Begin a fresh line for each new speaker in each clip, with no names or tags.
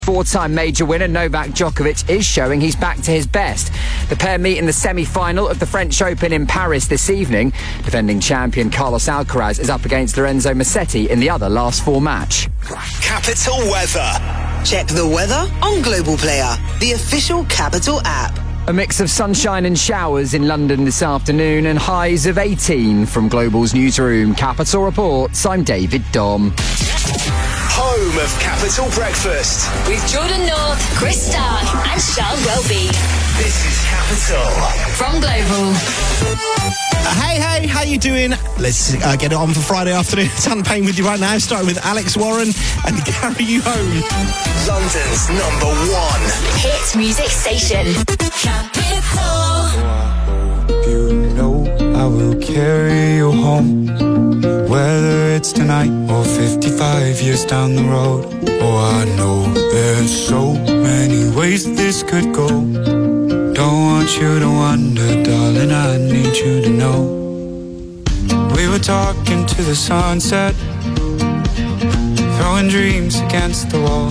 Four-time major winner Novak Djokovic is showing he's back to his best. The pair meet in the semi-final of the French Open in Paris this evening. Defending champion Carlos Alcaraz is up against Lorenzo Musetti in the other last four match.
Capital Weather.
Check the weather on Global Player, the official Capital app.
A mix of sunshine and showers in London this afternoon and highs of 18 from Global's newsroom. Capital Reports, I'm David Dom.
Home of Capital Breakfast.
With Jordan North, Chris Stark and Charles Welby.
This is Capital.
From Global.
Hey, how you doing? Let's get it on for Friday afternoon. Tan Payne with you right now, starting with Alex Warren and Carry You Home.
London's number one
hit music station. Capital.
You know I will carry you home, whether it's tonight or 55 years down the road. Oh, I know there's so many ways this could go. Don't want you to wonder, darling, I need you to know. We were talking to the sunset, throwing dreams against the wall.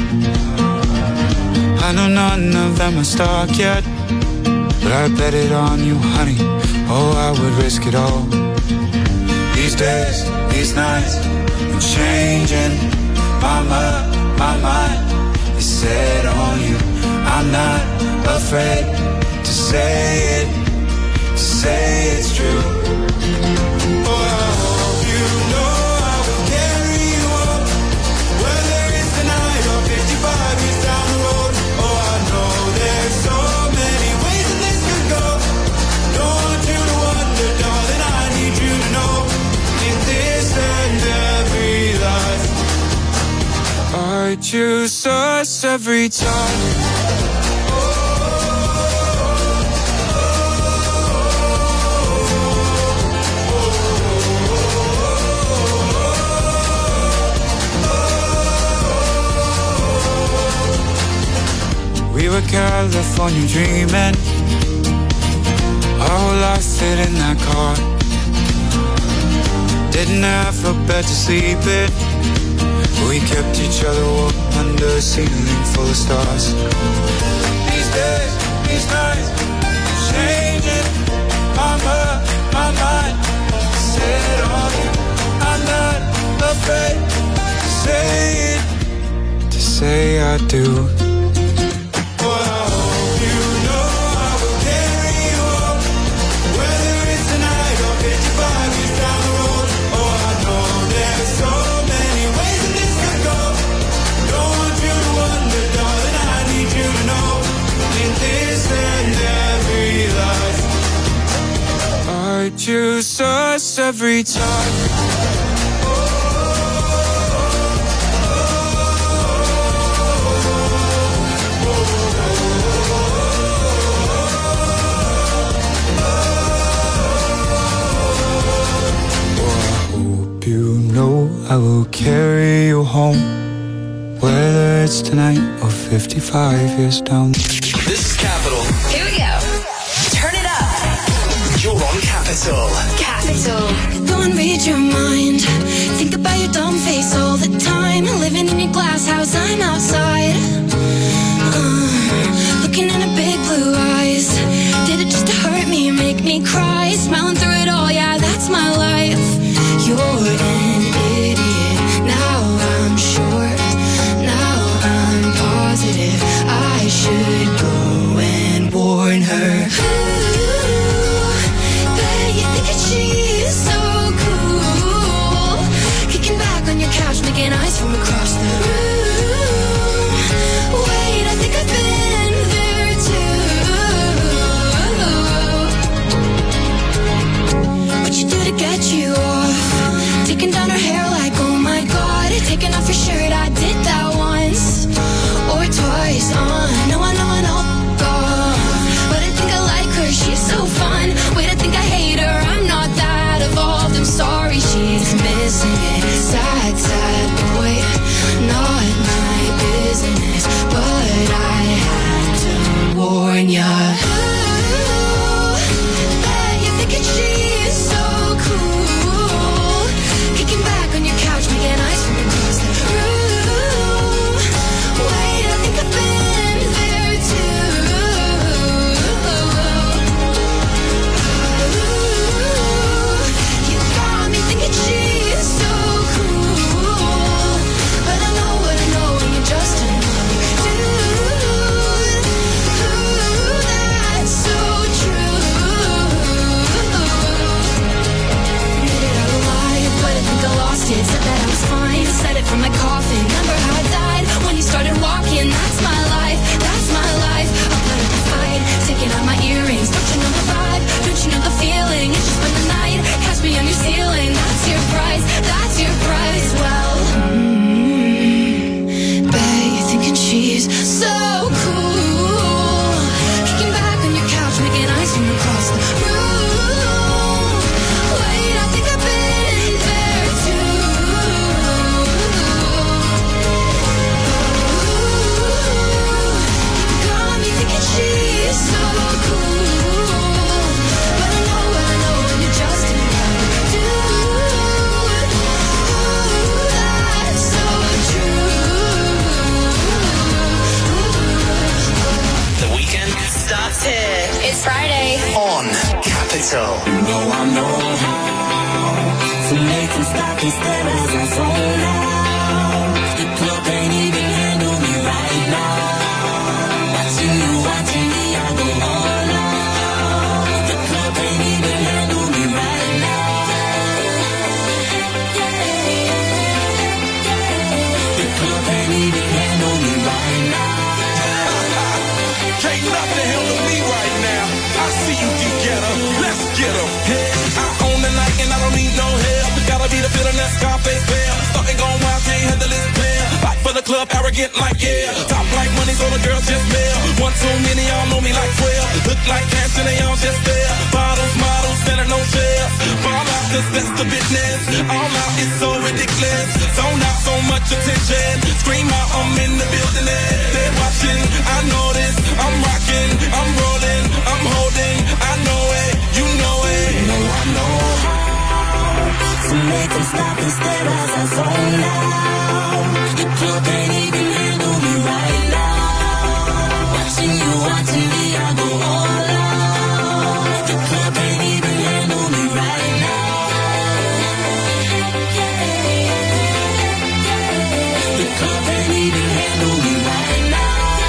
I know none of them are stuck yet, but I bet it on you, honey. Oh, I would risk it all. These days, these nights, I'm changing my mind is set on you. I'm not afraid to say it's true. Oh, I hope you know I will carry you up, whether it's tonight or 55 years down the road. Oh, I know there's so many ways that this could go. Don't want you to wonder, darling, I need you to know. In this and every life, I choose us every time. We were California dreaming, our whole life fit in that car. Didn't have a bed to sleep in, we kept each other warm under a ceiling full of stars. These days, these nights, changing my mind, set on you. I'm not afraid to say I do. I choose us every time. You know I will carry you home, whether it's tonight or 55 years down.
This is Capital.
Here we go. Turn it up.
You're on Capital.
Capital.
Go and read your mind. Think about your dumb face all the time. Living in your glass house, I'm outside. Looking in her big blue eyes. Did it just to hurt me, make me cry? Smiling through it all, yeah, that's my life. You're an idiot, now I'm sure. Now I'm positive I should go and warn her. Ooh, bet you think that she's so cool. Kicking back on your couch, making eyes from across the room. Wait, I think I've been there too. What you do to get you off? Taking down her hair like, oh my god. Taking off your shirt, I did that once or twice. No, I know
Capital.
You know I know how to make them stop and stare as I zone out. The club ain't even handle me right now. Watching me, I go all out. The club ain't even handle me right now. The club ain't even handle me right now.
Can't nothing handle me right now. I see you together. Let's get 'em. Hey, I own the night and I don't need no help. Gotta be the feeling that Scarface fell. Starting going wild, can't handle this pair. Fight for the club, arrogant like yeah. Top like money, so the girls just mail. One too many, y'all know me like 12. Look like cash and they all just there. Bottles, models, standing no shares. Fall out, cause that's the business. All out is so ridiculous. Zone out, so much attention. Scream out, I'm in the building and they're watching. I know this, I'm rocking, I'm rolling, I'm holding. I know it, you know it.
You know I know how to make them stop and stare as I zone out. The club ain't even handle me right now. Watching me, I go all out. The club ain't even handle me right now. The club ain't even handle me right now.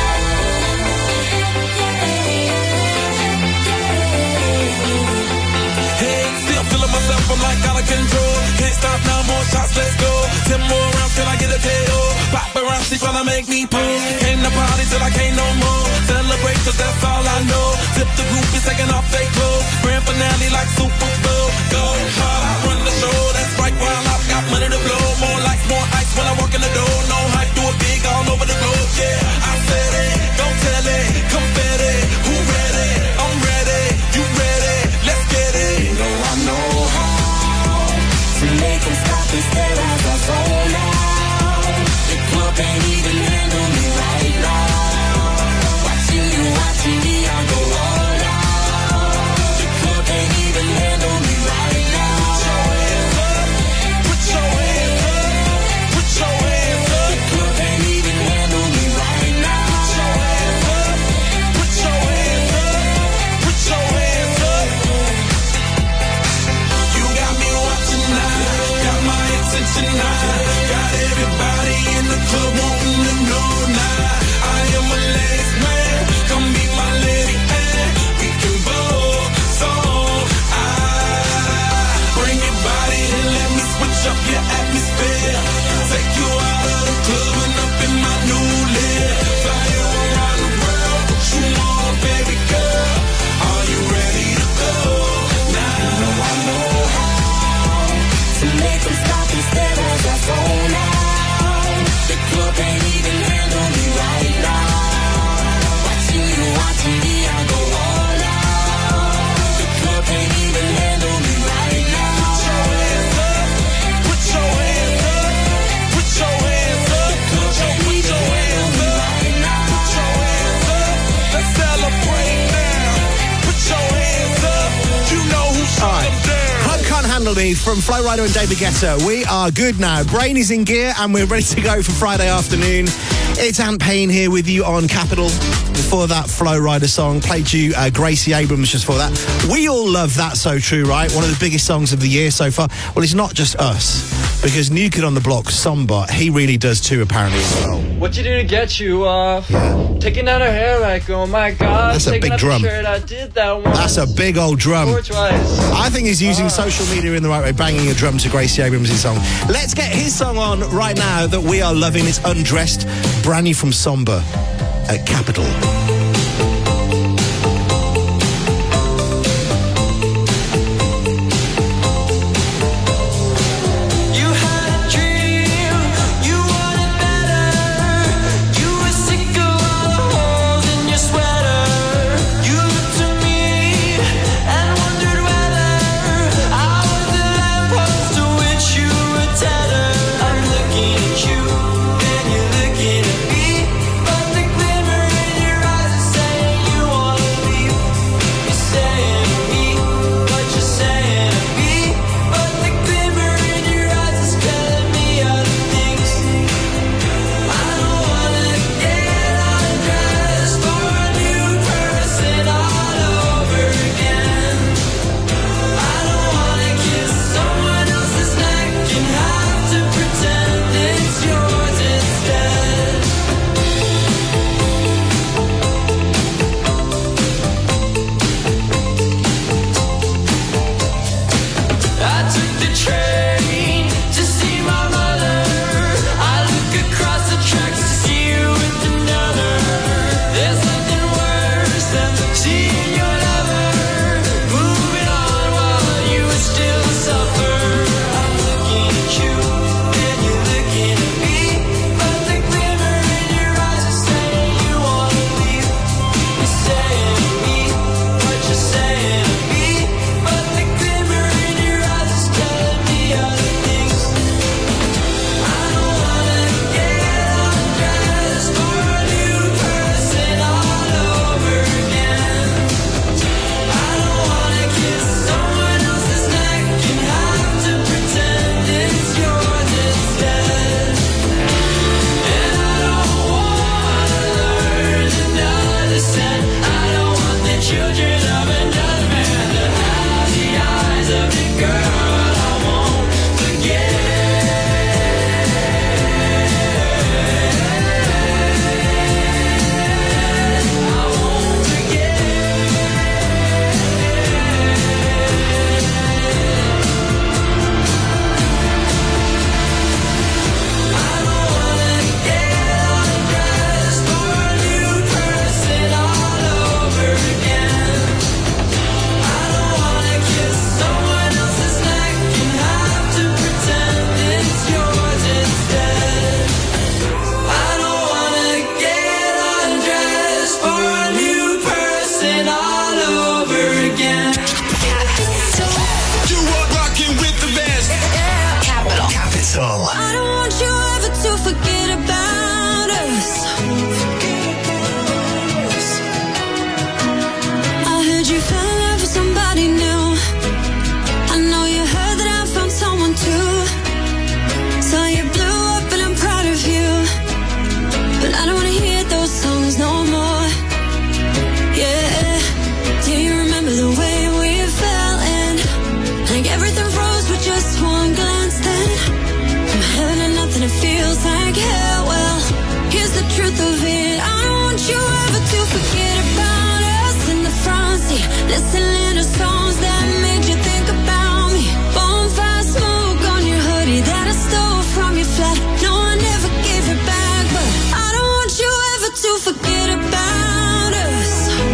Hey, still feeling myself, I'm like out of control. Can't stop now, more shots, let's go. 10 more rounds till I get a KO. Paparazzi tryna make me pose. Came to party till I can't no more. Celebrate cause that's all I know. Tip the groupies taking off their clothes. Grand finale like Super Bowl. Go hard, I run the show. That's right, while I've got money to blow. More lights, more ice when I walk in the door. No hype, do it big all over the globe. Yeah, I said it, don't tell it. Confetti, who ready? I'm ready, you ready? Let's get it.
You know I know how to make them stop and stare as I zone out. The club ain't even handle me right now. Watching me, I go all out. The club ain't even handle me right now.
Put your hands up, put your hands up.
The club ain't even handle me right now.
Put your hands up, put your hands up. You got me watching now, got my attention now. Got everybody in the club wanting to know now. I am a ladies man, come be my lady and we can both so bring your body and let me switch up your atmosphere. Take you out of the club and up in my new live. Fly you around the world, put you on, baby girl. Are you ready to go now?
You know I know how to make them stop and stare as I zone out. The club ain't even handle me right now. Watching me, I go all out. The club ain't even handle me right now.
Put your hands up, put your hands up.
The club ain't even handle me right now.
Put your hands up, let's celebrate now. Put your hands up, you know who shut them down.
Club Can't Handle Me from Flo Rida and David Guetta. We are good now. Brain is in gear and we're ready to go for Friday afternoon. It's Ant Payne here with you on Capital. Before that, Flo Rida song. Played you Gracie Abrams just for that. We all love That's So True, right? One of the biggest songs of the year so far. Well, it's not just us. Because New Kid on the Block, Somba, he really does too, apparently, as well.
What you do to get you off?
Yeah.
Taking out her hair like, oh my God.
That's a
Taking
big
out
drum.
The shirt, I did that once.
That's a big old drum.
Or twice.
I think he's using social media in the right way, banging a drum to Gracie Abrams' song. Let's get his song on right now that we are loving. It's Undressed, brand new from Somba at Capital.
You and you're looking at me, but the glimmer in your eyes
forget about us in the front seat, listening to songs that made you think about me. Bonfire smoke on your hoodie that I stole from your flat. No, I never gave it back, but I don't want you ever to forget about us.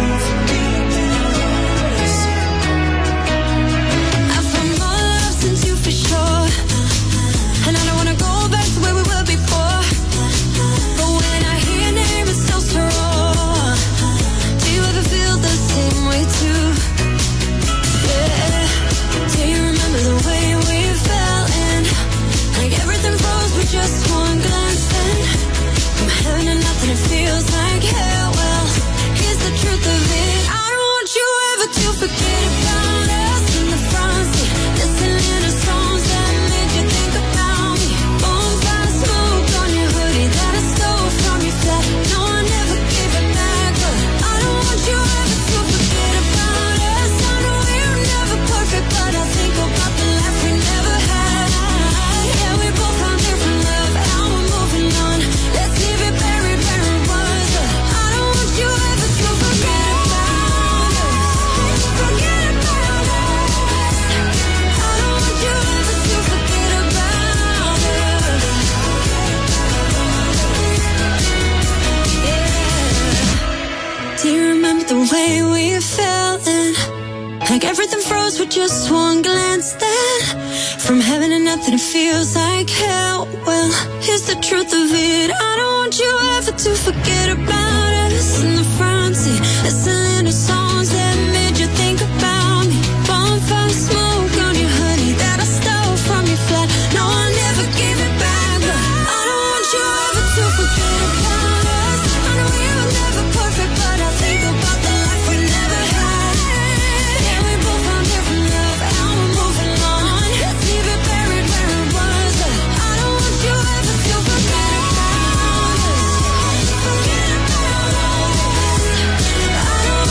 I've found more love since you for sure, and I don't wanna go back to where we were before. But when I hear your name, it starts to roar. Do you ever feel the same way too? Yeah. Do you remember the way we fell in? Like everything froze with just one glance then. From heaven to nothing, it feels like hell. Well, here's the truth of it. I don't want you ever to forget about us in the front seat, listening to songs that made you think about me. Bonfire smoke on your hoodie that I stole from your flat. No, I never gave it back, but I don't want you ever to forget about us. I know we're never perfect, but I think about the life we never had. Yeah, we both found different love, now we're moving on. Let's leave it buried where it was, but I don't want you ever to forget about us. Forget about us. I don't want you ever to forget about us. Yeah. Do you remember the way we fell in? Like everything froze with just one glance then. From heaven to nothing, it feels like hell. Well, here's the truth of it. I don't want you ever to forget about us in the front seat, listening to songs that made you think about me. Bonfire smoke on your hoodie that I stole from your flat. No, I never gave it back, but I don't want you ever to forget about us. I know we were never perfect, but I think about the life we never had. Yeah, we both found different love, now we're moving on. Let's leave it buried where it was, but I don't want you ever to forget about us. Forget about us. I don't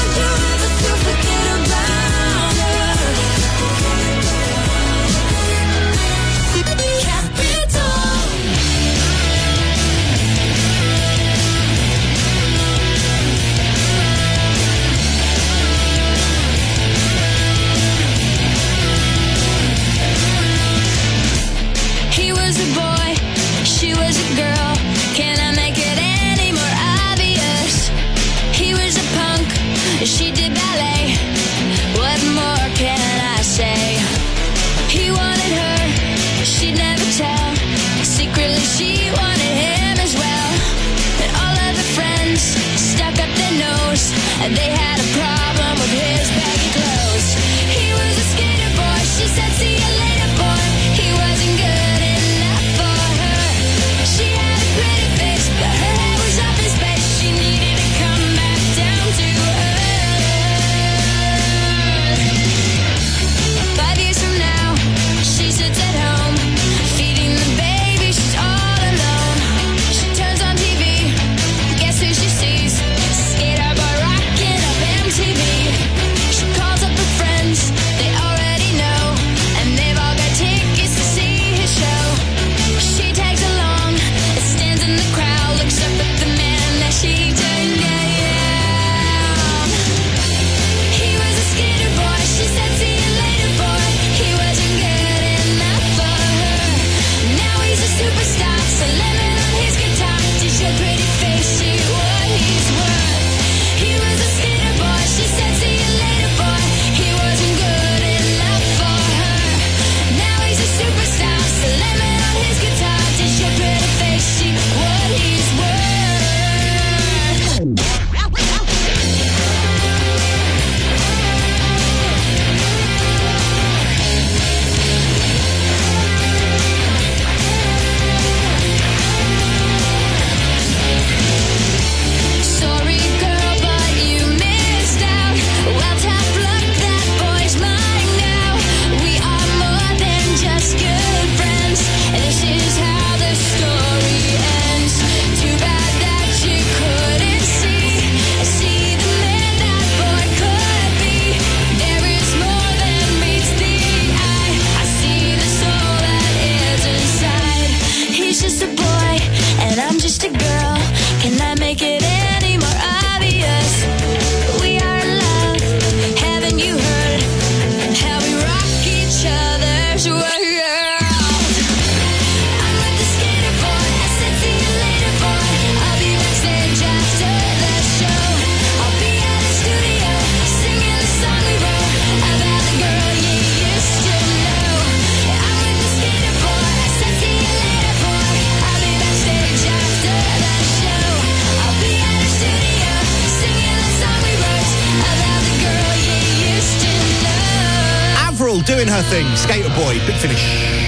her thing. Skater Boy, Big Finish.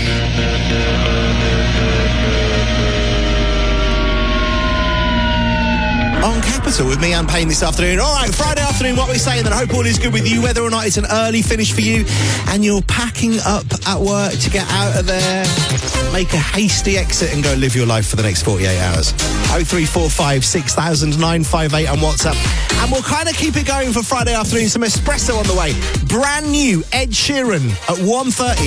On Capital with me, Anne Payne, this afternoon. All right, Friday afternoon, what we're saying, that I hope all is good with you, whether or not it's an early finish for you and you're packing up at work to get out of there, make a hasty exit and go live your life for the next 48 hours. 0345 6000 958 on WhatsApp. And we'll kind of keep it going for Friday afternoon. Some espresso on the way. Brand new Ed Sheeran at 1:30.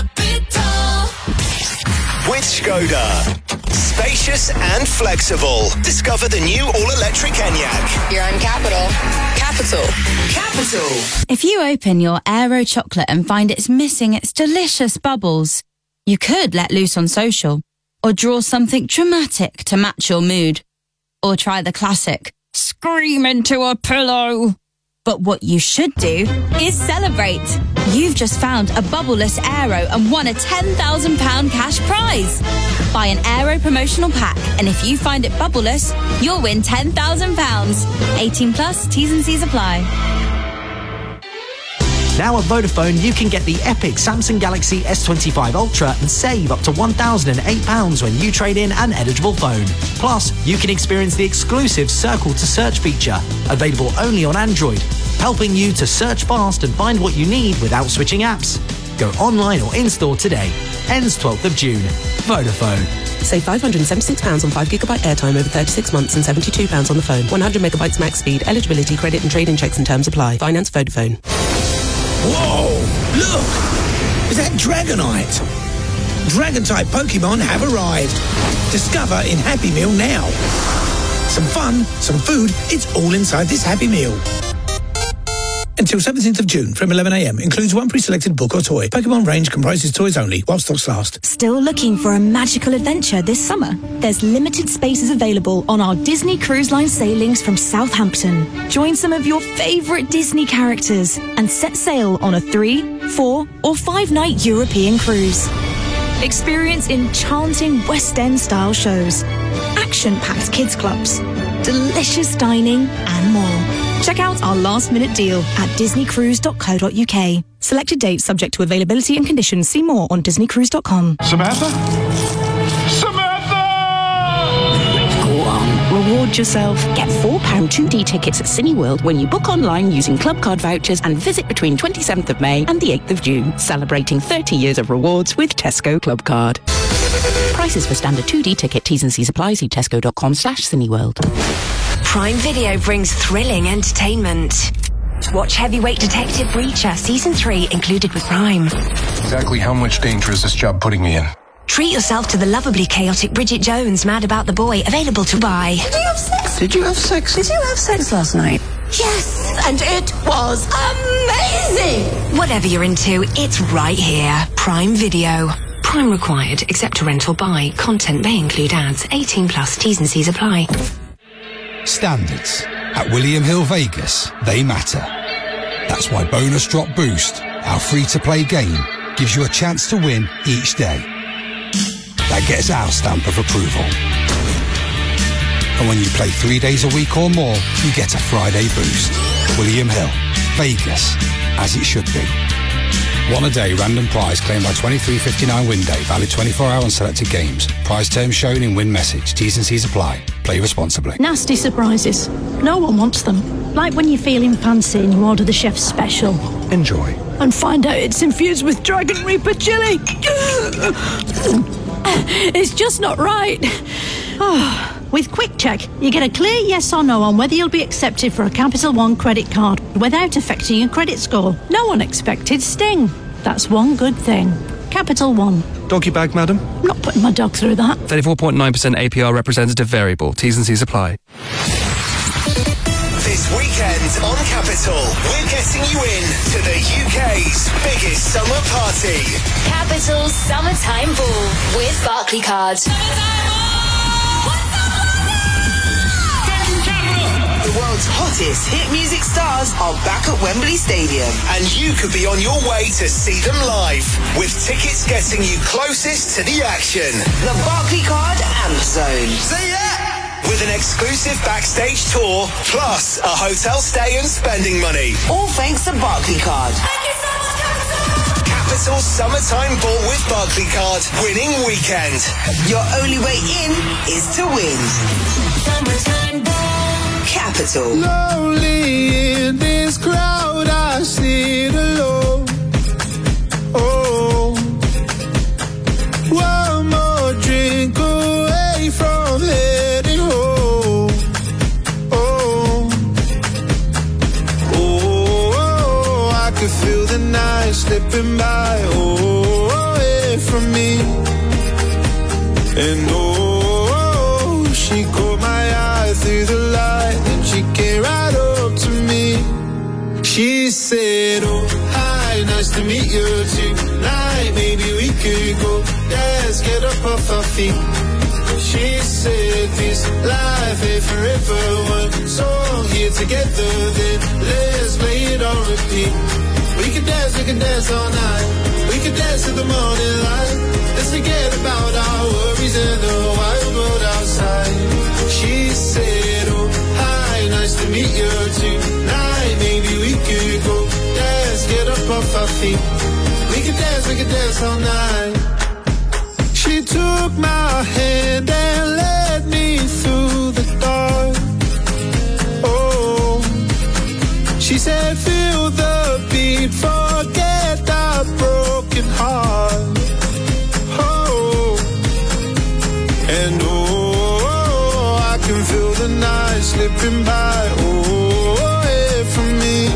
With Skoda. Spacious and flexible. Discover the new all-electric Enyaq.
You're on Capital.
Capital.
If you open your Aero chocolate and find it's missing its delicious bubbles, you could let loose on social, or draw something dramatic to match your mood, or try the classic, scream into a pillow. But what you should do is celebrate. You've just found a bubbleless Aero and won a £10,000 cash prize. Buy an Aero promotional pack, and if you find it bubbleless, you'll win £10,000. 18 plus, T's and C's apply.
Now at Vodafone, you can get the epic Samsung Galaxy S25 Ultra and save up to £1,008 when you trade in an eligible phone. Plus, you can experience the exclusive Circle to Search feature, available only on Android, helping you to search fast and find what you need without switching apps. Go online or in-store today. Ends 12th of June. Vodafone.
Save £576 on 5GB airtime over 36 months and £72 on the phone. 100 megabytes max speed. Eligibility, credit and trade-in checks and terms apply. Finance Vodafone.
Whoa! Look! Is that Dragonite? Dragon-type Pokemon have arrived. Discover in Happy Meal now. Some fun, some food, it's all inside this Happy Meal. Until 17th of June from 11 a.m. Includes one pre-selected book or toy. Pokemon range comprises toys only while stocks last.
Still looking for a magical adventure this summer? There's limited spaces available on our Disney Cruise Line sailings from Southampton. Join some of your favourite Disney characters and set sail on a 3, 4 or 5-night European cruise. Experience enchanting West End style shows, action-packed kids clubs, delicious dining and more. Check out our last-minute deal at disneycruise.co.uk. Selected dates subject to availability and conditions. See more on disneycruise.com.
Samantha?
Go on, reward yourself. Get £4 2D tickets at Cineworld when you book online using club card vouchers and visit between 27th of May and the 8th of June. Celebrating 30 years of rewards with Tesco Club Card. Prices for standard 2D ticket, T's and C's apply. See tesco.com/Cineworld.
Prime Video brings thrilling entertainment. Watch Heavyweight Detective Breacher Season 3 included with Prime.
Exactly how much danger is this job putting me in?
Treat yourself to the lovably chaotic Bridget Jones Mad About the Boy, available to buy.
Did you have sex? Did you have sex last night?
Yes, and it was amazing! Whatever you're into, it's right here. Prime Video. Prime required, except to rent or buy. Content may include ads. 18 plus, T's and C's apply.
Standards. At William Hill Vegas, they matter. That's why Bonus Drop Boost, our free-to-play game, gives you a chance to win each day. That gets our stamp of approval. And when you play 3 days a week or more, you get a Friday boost. William Hill, Vegas, as it should be. One a day random prize claimed by 23.59 win day, valid 24 hour on selected games. Prize terms shown in win message. T's and C's apply. Play responsibly.
Nasty surprises. No one wants them. Like when you're feeling fancy and you order the chef's special.
Enjoy.
And find out it's infused with Dragon Reaper chili. It's just not right. With Quick Check, you get a clear yes or no on whether you'll be accepted for a Capital One credit card without affecting your credit score. No one expected Sting. That's one good thing. Capital One.
Doggy bag, madam?
I'm not putting my dog through that.
34.9% APR representative variable. T's and C's apply.
This weekend on Capital, we're getting you in to the UK's biggest summer party.
Capital Summertime Ball with Barclaycard.
The world's hottest hit music stars are back at Wembley Stadium.
And you could be on your way to see them live, with tickets getting you closest to the action.
The Barclaycard Amp Zone.
See ya! With an exclusive backstage tour, plus a hotel stay and spending money.
All thanks to Barclaycard.
Capital Capital Summertime Ball with Barclaycard winning weekend.
Your only way in is to win. Summertime Ball. Capital.
Lonely in this crowd, I sit alone. Oh, one more drink away from heading home. Oh, I could feel the night slipping by, away from me. And she caught my eye through the light, and she came right up to me. She said, oh, hi, nice to meet you tonight. Maybe we could go dance, get up off our feet. She said, this life ain't forever. One song here together, then let's play it on repeat. We can dance all night. We can dance till the morning light. Let's forget about our worries and the wild world outside. She said, oh, hi, nice to meet you tonight. Maybe we could go dance, get up off our feet. We can dance all night. She took my hand and led me through the dark. Oh, she said, feel the beat, forget the broken heart. Oh, and I can feel the night slipping by, away from me.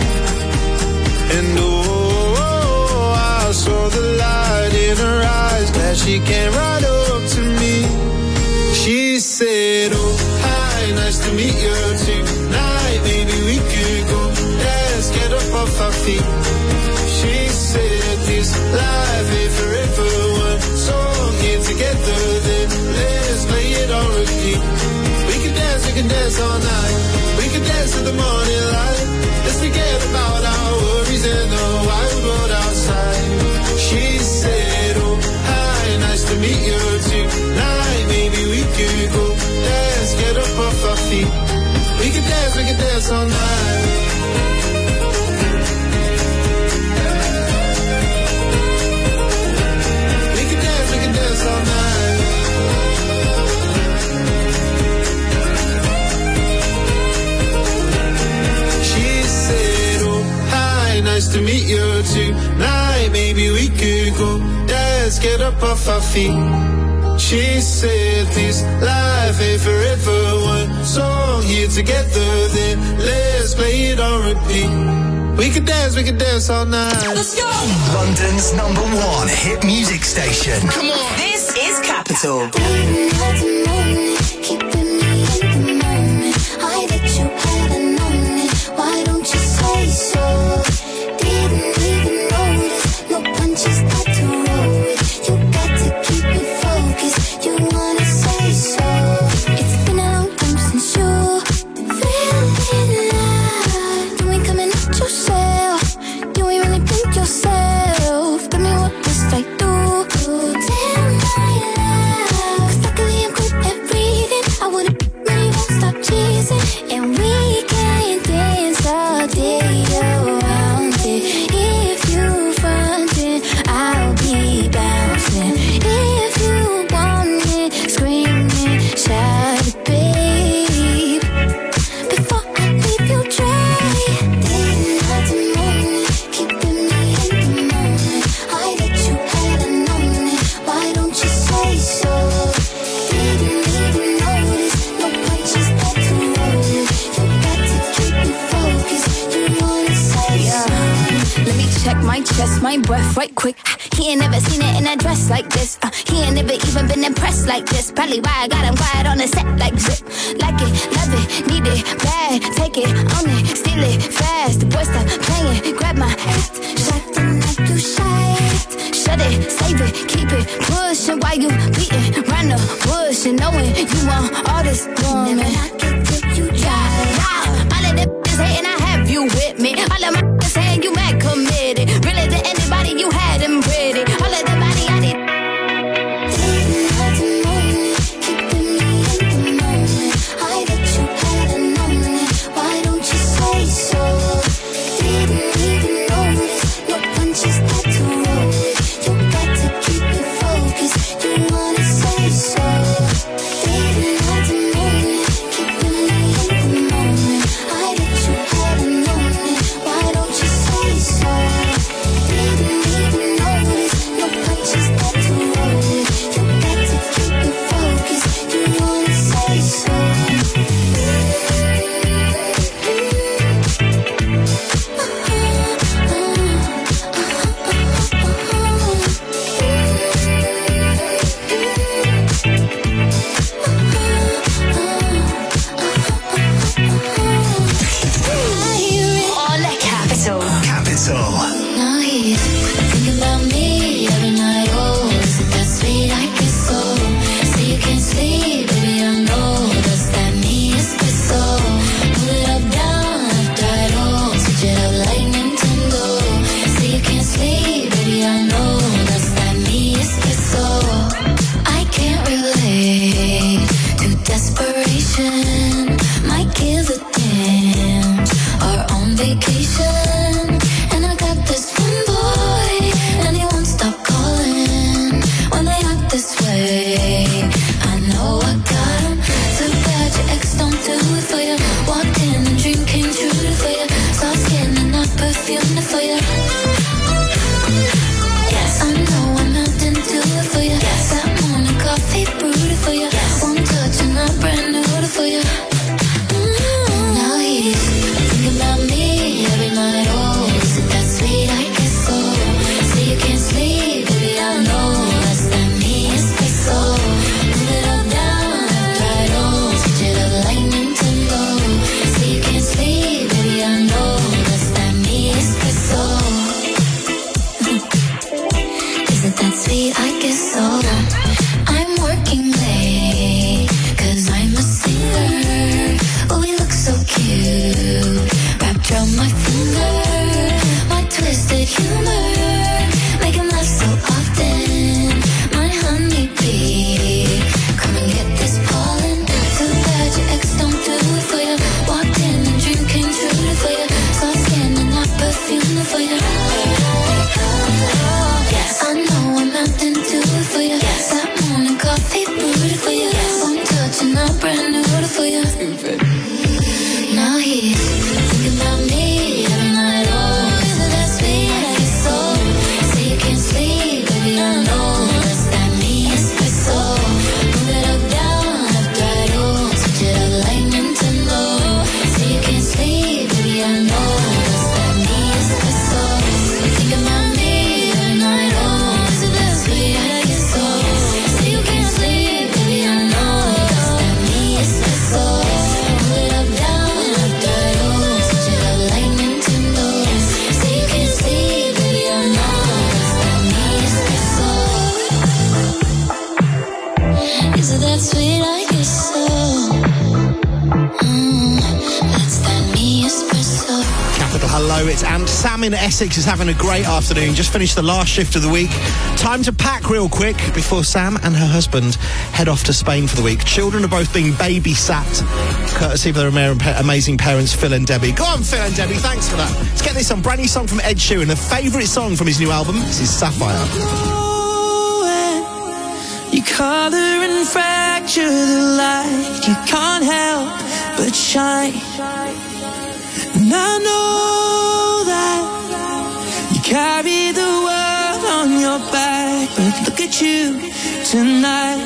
And I saw the light in her eyes, glad she came right up to me. She said, oh, hi, nice to meet you tonight. Maybe we could go dance, get up off our feet. She said, this life ain't forever. One song here together, then let's play it on repeat. We can dance all night. We can dance till the morning light. Let's forget about our worries and the wild world outside. She said, oh, hi, nice to meet you tonight. Maybe we could go dance, get up off our feet. We can dance all night. We can dance all night. She said, oh, hi, nice to meet you tonight. Maybe we could go dance, get up off our feet. She said, this life ain't forever. One song here together, then let's play it on repeat. We can dance all night.
Let's go!
London's #1 hit music station.
Come on. This is Capital.
I bet you hadn't known it. Why don't you say so? Didn't even notice. No punches got to roll with. You got to keep it focused. You wanna say so? It's been a long time since you've been feeling alive. You ain't coming out yourself. You ain't really been yourself. Tell me what must I do? Tell my love. 'Cause luckily I'm good at reading. I would've really won't stop teasing. And we can dance all day around it. If you frontin', I'll be bouncing. If you want it, screaming, shout it, babe. Before I leave you dry, day not the morning, keeping me in the moment. I bet you hadn't known it. Why don't you say so? Didn't even notice. No punches got to roll with. You got to keep it focused. You wanna say so? Let me check my chest, my breath right quick. He ain't never seen it in a dress like this. He ain't never even been impressed like this. Probably why I got him quiet on the set like zip. Like it, love it, need it, bad. Take it, own it, steal it, fast. The boy stop playing, grab my hat. Shut the night, you shite. Shut it, save it, keep it pushing while you beating round the bush and knowing you want all this woman. Never knock it till you try. All of them is hating, I have you with me. All of my saying you mad committed. Really to anybody you had them pretty. All of the body I did. Keeping me in the moment. I bet you hadn't known it. Why don't you say so? Didn't even notice. No punches got to roll. vacation, and I got this one boy, and he won't stop calling when they act this way. I know I got him. Too bad your ex don't do it for you. Walked in and dream came true for you. Saw skin and not perfume for you. Yes, I know I'm out and do it for you. Yes, that morning coffee brewed for you. Yes, one touch and I'm brand new for you. Now he's thinking about me every night. Oh, is it that sweet? I guess so. Say you can't sleep, baby, I know that's that me espresso. Move it up, down, left, right, oh, switch it up like Nintendo. Say you can't sleep, baby, I know that's that me espresso. Is it that sweet? I guess so. I'm working late, 'cause I'm a singer. Oh, we look so cute, wrapped around my finger. My twisted humor, make him laugh so often. My honeybee, come and get this pollen. Too bad your ex don't do it for you. Walked in and dream came true for you. Soft skin and not perfume for you. Yes, I know I'm out and do it for you. Yes, that morning coffee brewed for you. Yes, one touch and I'm brand new for you. Stupid. Now he's thinking about me every night. Oh, is it that sweet? I guess so. Say you can't sleep, baby, I know that's that me espresso. Move it up, down, left, right, oh, switch it up like Nintendo. Say you can't sleep, baby, I know that's that me espresso. Thinking about me every night. Oh, is it that sweet? I guess so. Say you can't sleep, baby, I know that's that me espresso. Move it up, down, left, right, oh, switch it up like Nintendo. Say you can't sleep, baby, I know that's that me espresso. Is it that sweet? I guess so. That's that me espresso.
Capital hello, it's Ant. Sam in Essex is having a great afternoon. Just finished the last shift of the week. Time to pack real quick before Sam and her husband head off to Spain for the week. Children are both being babysat, courtesy of their amazing parents, Phil and Debbie. Go on, Phil and Debbie, thanks for that. Let's get this on. Brand new song from Ed Sheeran, a favourite song from his new album. This is Sapphire.
You color and fracture the light. You can't help but shine. And I know that you carry the world on your back, but look at you tonight.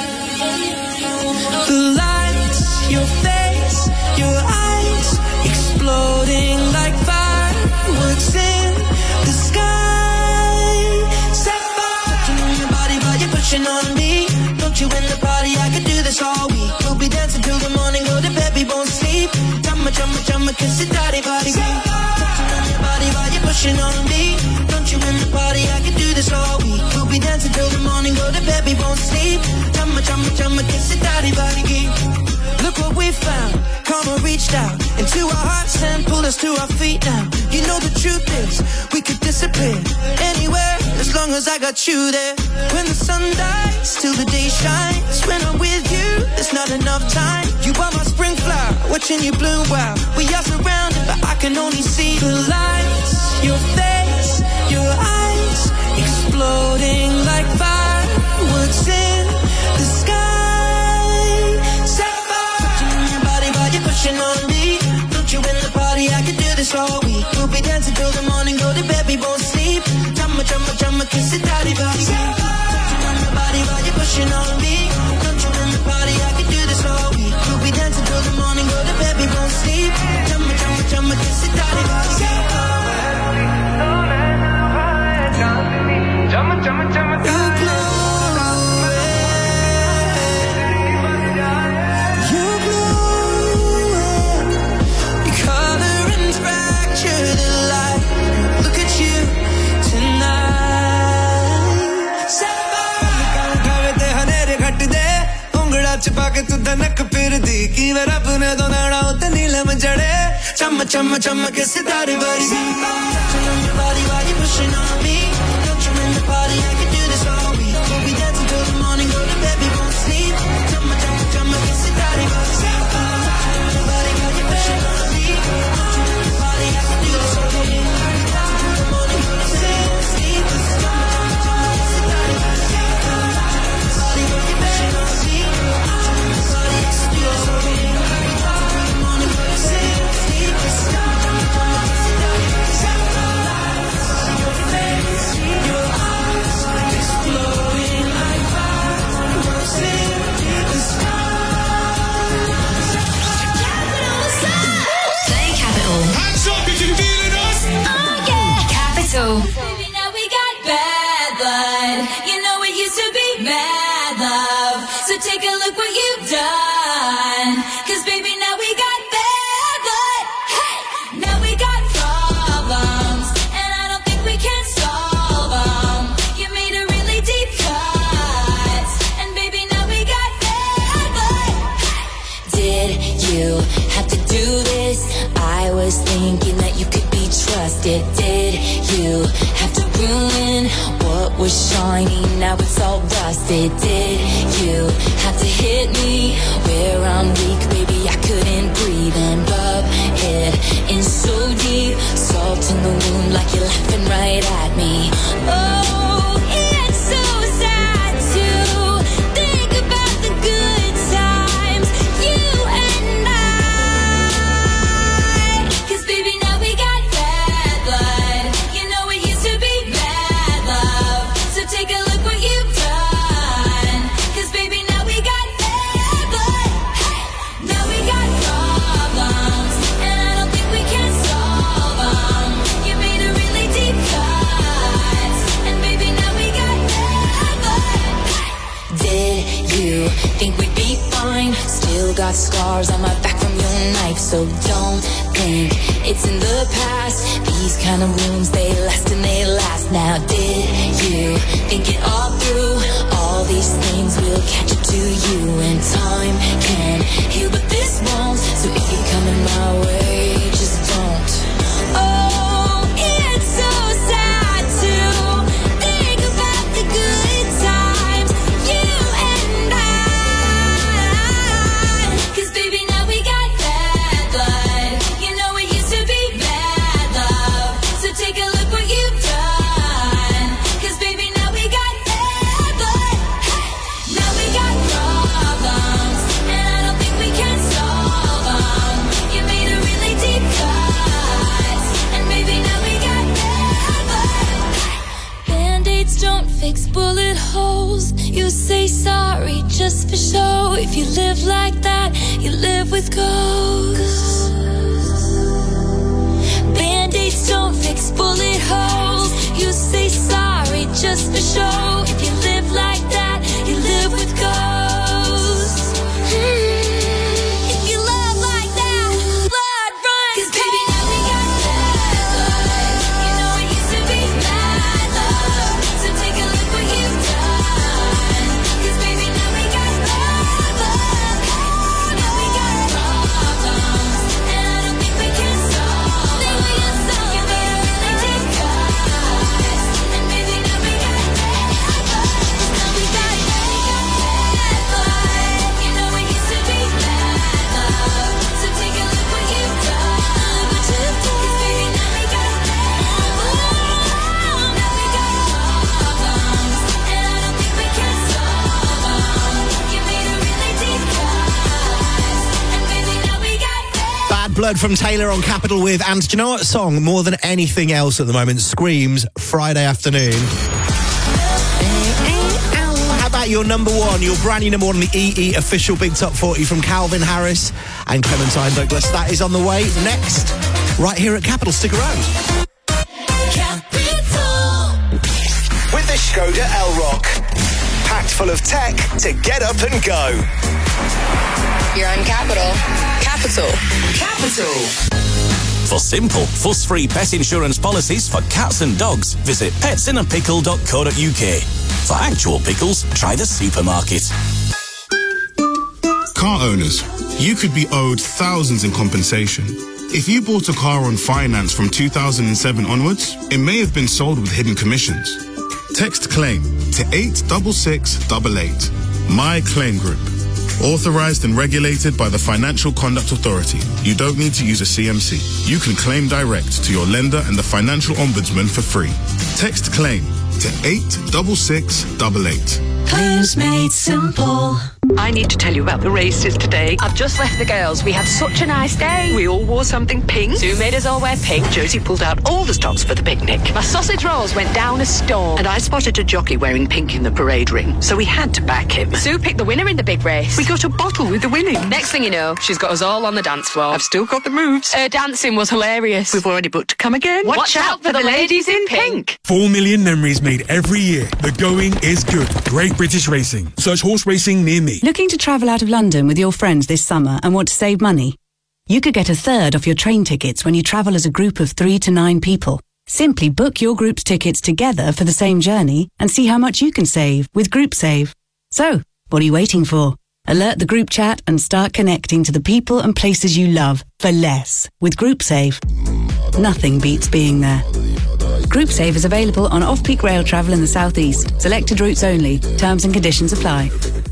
The lights, your face, your eyes, exploding like fireworks in the sky. Sapphire, touching on your body while you're pushing on me. Don't you in the party? I could do this all week. We'll be dancing till the morning, go to bed, we won't sleep. Chumma, kiss it, daddy, body. Touching on your body while you're pushing on me. Don't you in the party? I could do this all week. We'll be dancing till the morning, go to bed, we won't sleep. Chumma, kiss it, daddy, body. Look what we found. Karma reached out into our hearts and pulled us to our feet now. You know the truth is, we could disappear anywhere as long as I got you there. When the sun dies, till the day shines. When I'm with you, there's not enough time. You are my spring flower, watching you bloom wild. We are surrounded, but I can only see the lights. Your face, your eyes, exploding like fireworks in the sky. Sapphire, touching on your body while you're pushing on me. Don't you in the party? I could do this all week. We'll be dancing till the morning, go to bed, we won't sleep. Chumma, kiss it, daddy, body. Touching on your body while you're pushing on me. Don't you in the party? I could do this all week. We'll be dancing till the morning, go to bed, we won't sleep. Chumma, kiss it, daddy, body. पाके तू दनक फिर दी की वे रब ने तो नाड़ा उते नीलम जड़े चम के सितारे बारी body while you're pushing on me. Don't you in the party? I can do this all week. We'll be dancing till the morning, go to bed, we won't sleep. Chumma, kiss it, daddy, body while you're pushing on me. Don't you in the party? I
Baby, now we got bad blood. You know it used to be mad love. So take a look what you've done. 'Cause baby, now we got bad blood. Hey! Now we got problems, and I don't think we can solve them. You made a really deep cut, and baby, now we got bad blood. Did you have to do this? I was thinking that you could be trusted. Did you have to ruin what was shiny? Now it's all rusted. Did you have to hit me where I'm weak? Baby, I couldn't breathe and rub it in so deep. Salt in the wound like you're laughing right at me. Oh, it's so sad to think about the good times, you and I. 'Cause baby, now we got bad blood. You know it used to be bad love. So take a look what you've done. 'Cause baby, now we got bad blood. Hey! Now we got problems, and I don't think we can solve them. You made a really deep cut, and baby, now we got bad blood. Hey! Did you think we'd be fine? Still got scars on my back from your knife, so don't think it's in the past. These kind of wounds, they last and they last. Now did you think it all through? All these things will catch up to you, and time can heal, but this won't. So if you're coming my way, just don't. Oh, it's so sad to think about the good times, you and I. 'Cause baby, now we got bad blood. You know it used to be bad love. So take a look what you've done. 'Cause baby, now we got bad blood. Hey! Now we got problems, and I don't think we can solve them. You made a really deep cut, and baby, now we got bad blood. Hey! Band-aids don't fix bullet holes. You say sorry just for show. If you live like that, you live with ghosts. Band-aids don't fix bullet holes. You say sorry just for show. If you live like that, you live with ghosts. If you love like that, blood runs. 'Cause baby, now we got bad blood. You know it used to be bad love. So take a look what you've done. 'Cause baby, now we got bad blood. Now we got problems, and I don't think we can solve them. You made a really deep cut, and baby, now we got bad blood. Now we got bad blood. You know it used to be bad love. So take a look what you've done. 'Cause baby, now we got bad blood. Now we got problems, and I don't think we can solve them. You made a really deep cut, and baby, now we got
Bad Blood from Taylor on Capital with, and do you know what song more than anything else at the moment screams Friday afternoon? How about your number one, your brand new number one on the EE official Big Top 40 from Calvin Harris and Clementine Douglas? That is on the way next, right here at Capital. Stick around.
With the Skoda Elrock. Packed full of tech to get up and go.
You're on Capital.
Capital.
For simple, fuss-free pet insurance policies for cats and dogs, visit petsinnapickle.co.uk. For actual pickles, try the supermarket.
Car owners, you could be owed thousands in compensation. If you bought a car on finance from 2007 onwards, it may have been sold with hidden commissions. Text CLAIM to 86688. My Claim Group. Authorized and regulated by the Financial Conduct Authority. You don't need to use a CMC. You can claim direct to your lender and the Financial Ombudsman for free. Text CLAIM to 86688.
Claims made simple.
I need to tell you about the races today.
I've just left the girls. We had such a nice day.
We all wore something pink.
Sue made us all wear pink.
Josie pulled out all the stops for the picnic.
My sausage rolls went down a storm.
And I spotted a jockey wearing pink in the parade ring, so we had to back him.
Sue picked the winner in the big race.
We got a bottle with the winning.
Next thing you know, she's got us all on the dance floor.
I've still got the moves.
Her dancing was hilarious.
We've already booked to come again.
Watch out for the ladies in pink.
4 million memories made every year. The going is good. Great British Racing. Search horse racing near me.
Looking to travel out of London with your friends this summer and want to save money? You could get a third off your train tickets when you travel as a group of 3 to 9 people. Simply book your group's tickets together for the same journey and see how much you can save with GroupSave. So, what are you waiting for? Alert the group chat and start connecting to the people and places you love for less with GroupSave. Nothing beats being there. GroupSave is available on off-peak rail travel in the southeast. Selected routes only. Terms and conditions apply.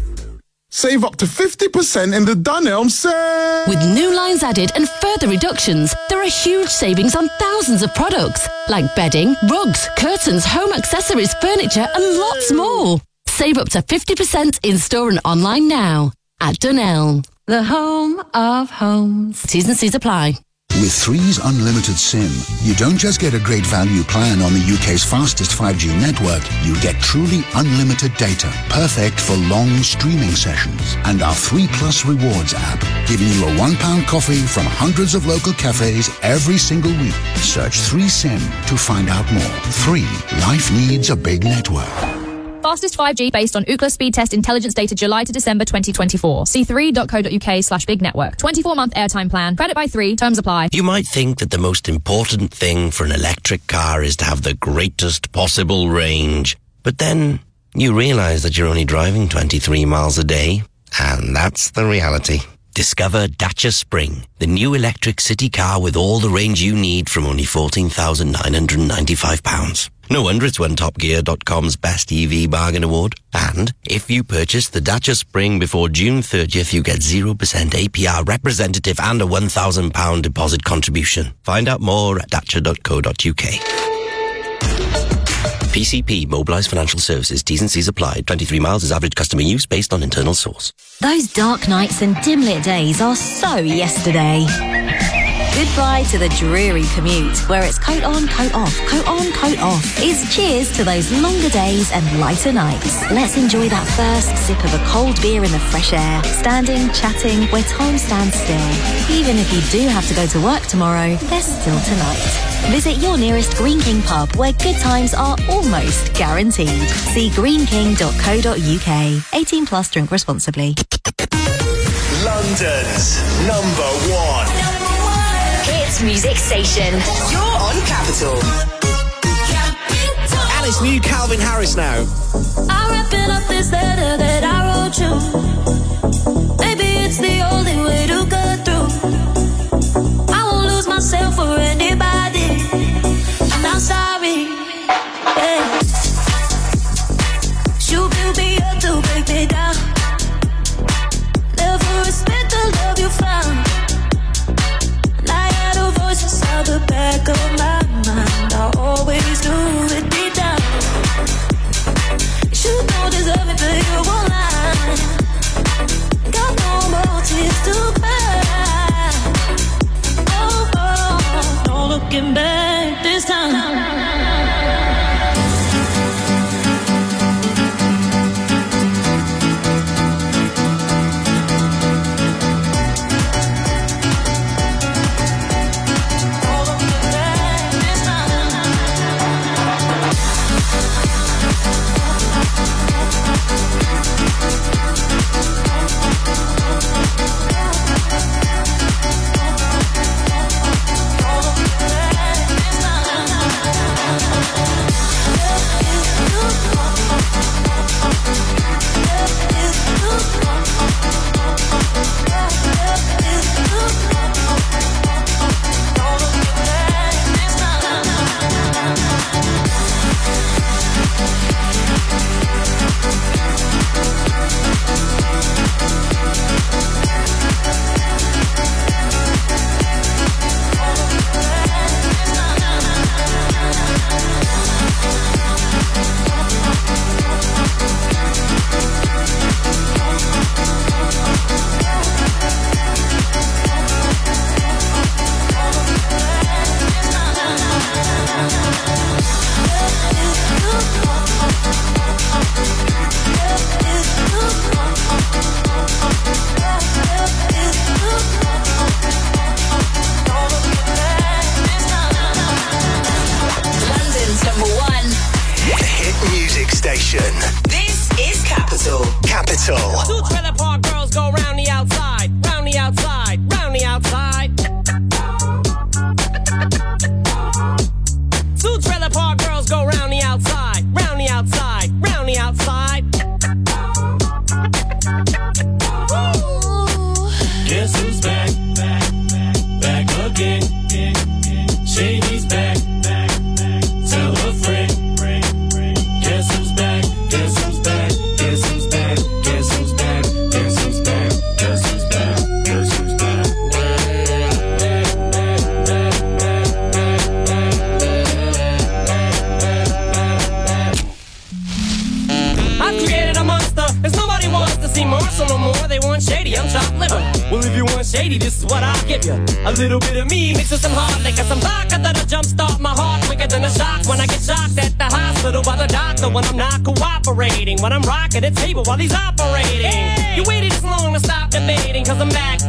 Save up to 50% in the Dunelm sale!
With new lines added and further reductions, there are huge savings on thousands of products, like bedding, rugs, curtains, home accessories, furniture, and lots more. Save up to 50% in store and online now at Dunelm, the home of homes. T's and C's apply.
With Three's Unlimited SIM, you don't just get a great value plan on the UK's fastest 5G network, you get truly unlimited data, perfect for long streaming sessions. And our 3 Plus Rewards app, giving you a £1 coffee from hundreds of local cafes every single week. Search 3SIM to find out more. 3. Life needs a big network.
Fastest 5G based on Ookla speed test intelligence data July to December 2024. See 3.co.uk/big network. 24-month airtime plan. Credit by 3. Terms apply.
You might think that the most important thing for an electric car is to have the greatest possible range. But then you realise that you're only driving 23 miles a day. And that's the reality. Discover Dacia Spring, the new electric city car with all the range you need from only £14,995. No wonder it's won TopGear.com's Best EV Bargain Award. And if you purchase the Dacia Spring before June 30th, you get 0% APR representative and a £1,000 deposit contribution. Find out more at dacia.co.uk. PCP, Mobilised Financial Services, T's and C's applied. 23 miles is average customer use based on internal source.
Those dark nights and dim-lit days are so yesterday. Goodbye to the dreary commute, where it's coat on, coat off, coat on, coat off. It's cheers to those longer days and lighter nights. Let's enjoy that first sip of a cold beer in the fresh air, standing, chatting, where time stands still. Even if you do have to go to work tomorrow, there's still tonight. Visit your nearest Green King pub, where good times are almost guaranteed. See greenking.co.uk. 18 plus, drink responsibly.
London's number 1
Hits music station.
You're on Capital.
And it's new Calvin Harris now.
I'm wrapping up this letter that I wrote you. Maybe it's the only way to go through. I won't lose myself for anybody. I'm not sorry. Yeah. You build me up to break me down. Never respect the love you found. Inside the back of my mind, I always knew it deep down. You don't deserve it, but you won't lie. Got no more tears to cry. Oh, oh, no looking back this time.
station.
This is Capital.
Capital.
Two trailer park girls go round the outside, round the outside, round the outside. Two trailer park girls go round the outside, round the outside, round the outside.
Guess who's back, back again. Shady's back, tell a friend. Guess who's back, guess who's back, guess who's back, guess who's back, guess who's back, guess who's back, guess who's back.
I've created a monster, cause nobody wants to see Marshall no more. They want Shady, I'm chopped liver. Well, if you want Shady, this is what I'll give you. A little bit of me mixed with some hard liquor, some vodka that'll jumpstart my heart quicker than a shock when I get shocked at the hospital by the doctor when I'm not cooperating, when I'm rocking the table while he's operating. Hey! You waited this long to stop debating, cause I'm back.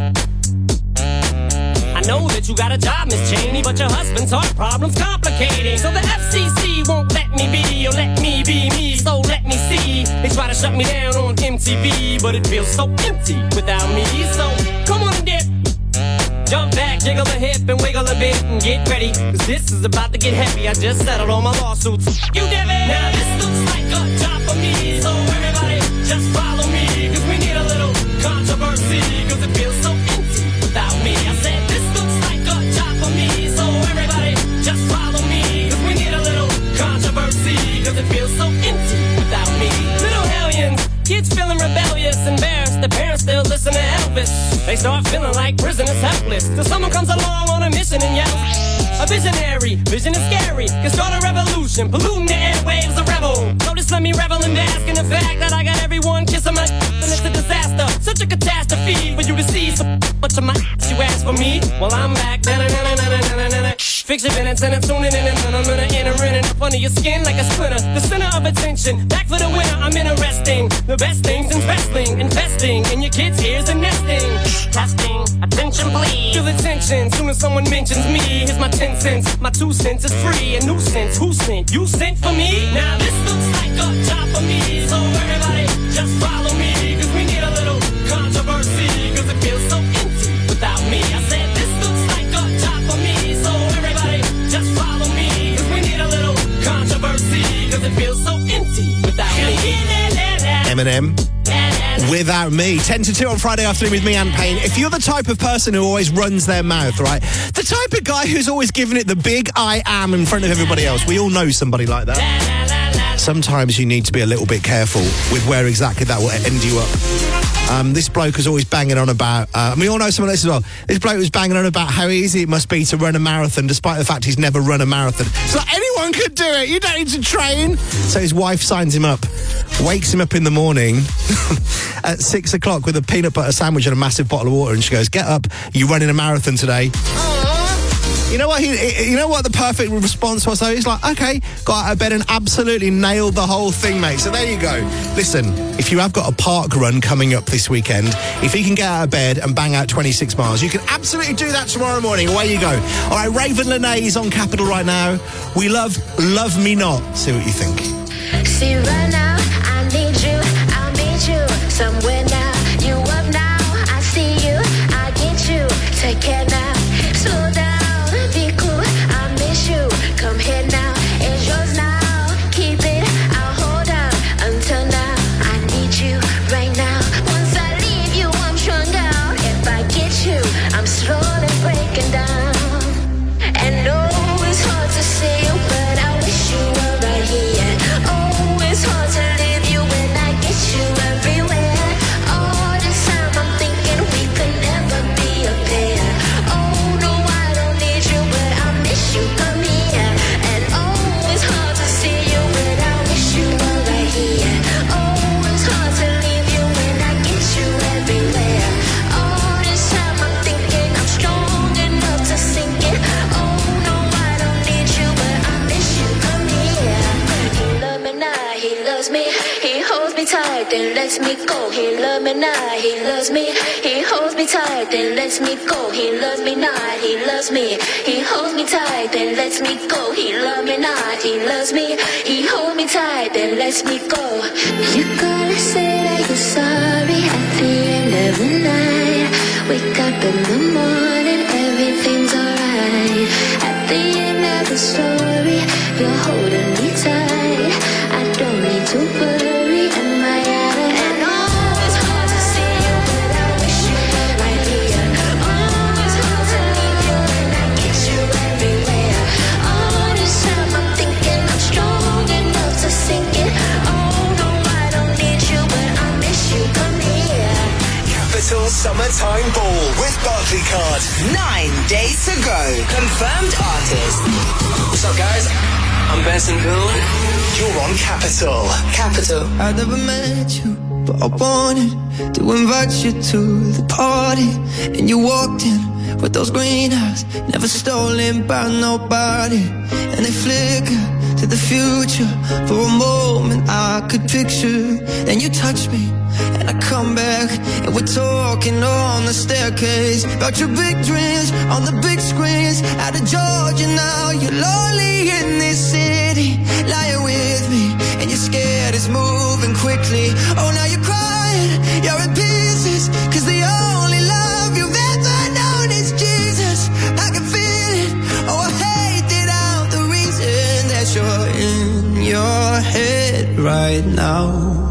I know that you got a job, Miss Cheney, but your husband's heart problem's complicating. So the FCC won't let me be, or let me be me, so let me see. They try to shut me down on MTV, but it feels so empty without me. So come on and dip, jump back, jiggle a hip and wiggle a bit and get ready, cause this is about to get heavy. I just settled all my lawsuits. You did it! Now this looks like a job for me, so everybody just follow me, cause we need a little controversy, cause it feels so empty without me. I said this looks like a job for me, so everybody just follow me, cause we need a little controversy, cause it feels so empty without me. Little hellions, kids feeling rebellious, embarrassed, the parents still listen to Elvis. They start feeling like prisoners helpless, till someone comes along on a mission and yells. A visionary, vision is scary, can start a revolution, polluting the airwaves, a rebel. So just let me revel and bask in the fact that I got everyone kissing my and it's a disaster, such a catastrophe for you to see so much of my you ask for me. Well, I'm back. Fix your minutes and it's tuning in and I'm gonna enter in and up under your skin like a splinter. The center of attention, back for the winner, I'm interesting. The best things in wrestling, investing in your kids' ears and nesting. Testing, attention please. Feel the tension, soon as someone mentions me. Here's my 10 cents, my 2 cents is free. A nuisance, who sent? You sent for me? Now this looks like a job for me, so everybody just follow me, cause we need a little controversy, cause it feels so empty without me. I said this looks like a job for me, so everybody just follow me, cause we need a little controversy, cause it feels so empty without me.
Eminem, Without Me. 10 to 2 on Friday afternoon with me, Ant Payne. If you're the type of person who always runs their mouth, right? The type of guy who's always giving it the big I am in front of everybody else. We all know somebody like that. Sometimes you need to be a little bit careful with where exactly that will end you up. This bloke is always banging on about, we all know someone else as well. This bloke was banging on about how easy it must be to run a marathon, despite the fact he's never run a marathon. It's like, anyone could do it. You don't need to train. So his wife signs him up, wakes him up in the morning at 6 o'clock with a peanut butter sandwich and a massive bottle of water, and she goes, "Get up, you're running a marathon today." You know what? You know what the perfect response was, though? He's like, okay, got out of bed and absolutely nailed the whole thing, mate. So there you go. Listen, if you have got a park run coming up this weekend, if you can get out of bed and bang out 26 miles, you can absolutely do that tomorrow morning. Away you go. All right, Raven Lenae is on Capital right now. We love Me Not. See what you think.
See right now, I need you somewhere now. You up now, I see you, I get you. Take care now, slow down, be cool. I miss you, come here now. It's yours now, keep it. I'll hold out until now. I need you right now. Once I leave you, I'm strung out. If I get you, I'm slowly breaking down. And oh, it's hard to see you, but I wish you were right here. Oh, it's hard to leave you when I get then lets me go. He love me not, he loves me. He holds me tight, then lets me go. He loves me not, he loves me. He holds me tight, then lets me go. He love me not, he loves me. He holds me tight, then lets me go. You gotta say that you're sorry at the end of the night. Wake up in the morning, everything's alright. At the end of the story, you're holding me tight. I don't need to worry, am I out of hand? Oh, it's hard to see you, but I wish you were right here. Oh, it's hard to leave you, and I get you everywhere. All this time I'm thinking I'm strong enough to sink it. Oh, no, I don't need you, but I miss you, come here.
Capital Summertime Ball with Barclaycard.
9 days to go. Confirmed artist.
What's up, guys? I'm Benson Boone.
You're on Capital.
Capital.
I never met you, but I wanted to invite you to the party. And you walked in with those green eyes, never stolen by nobody. And they flicker to the future. For a moment I could picture. Then you touch me, and I come back, and we're talking on the staircase about your big dreams on the big screens. Out of Georgia now, you're lonely in this city, lying with me, and you're scared it's moving quickly. Oh, now you're crying, you're in pieces, cause the only love you've ever known is Jesus. I can feel it, oh, I hate it out, the reason that you're in your head right now,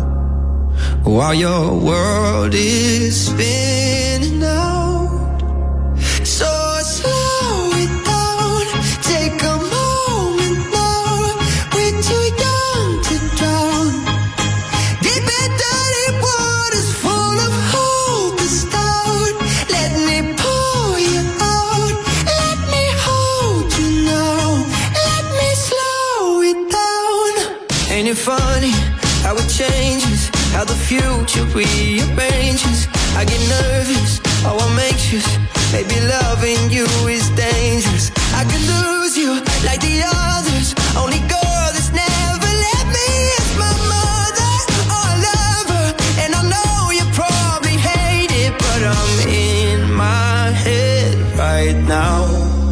while your world is spinning out. So slow it down, take a moment now. We're too young to drown. Deep and dirty waters full of hope is down. Let me pull you out, let me hold you now, let me slow it down. Ain't it funny how it changes, how the future rearranges? I get nervous, oh I'm anxious. Maybe loving you is dangerous. I could lose you like the others. Only girl that's never let me is my mother. Oh, I love her, and I know you probably hate it, but I'm in my head right now.